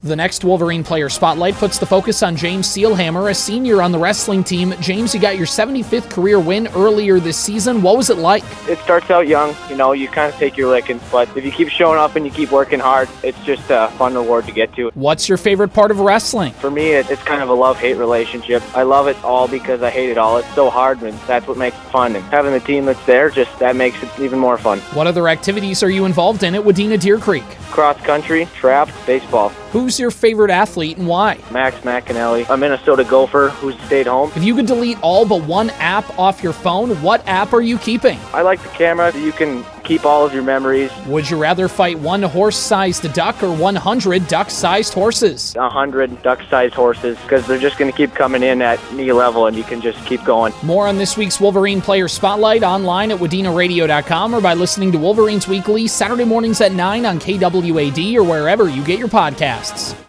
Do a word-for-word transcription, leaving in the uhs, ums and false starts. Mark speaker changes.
Speaker 1: The next Wolverine Player Spotlight puts the focus on James Seelhammer, a senior on the wrestling team. James, you got your seventy-fifth career win earlier this season. What was it like?
Speaker 2: It starts out young, you know, you kind of take your lickings, but if you keep showing up and you keep working hard, it's just a fun reward to get to.
Speaker 1: What's your favorite part of wrestling?
Speaker 2: For me, it, it's kind of a love-hate relationship. I love it all because I hate it all. It's so hard, and that's what makes it fun. And having the team that's there, just that makes it even more fun.
Speaker 1: What other activities are you involved in at Wadena Deer Creek?
Speaker 2: Cross country, trap, baseball.
Speaker 1: Who's your favorite athlete and why?
Speaker 2: Max McAnally, a Minnesota Gopher who's stayed home.
Speaker 1: If you could delete all but one app off your phone, what app are you keeping?
Speaker 2: I like the camera. You can keep all of your memories.
Speaker 1: Would you rather fight one horse-sized duck or one hundred duck-sized horses?
Speaker 2: one hundred duck-sized horses, because they're just going to keep coming in at knee level, and you can just keep going.
Speaker 1: More on this week's Wolverine Player Spotlight online at wadena radio dot com or by listening to Wolverines Weekly Saturday mornings at nine on K W A D or wherever you get your podcasts.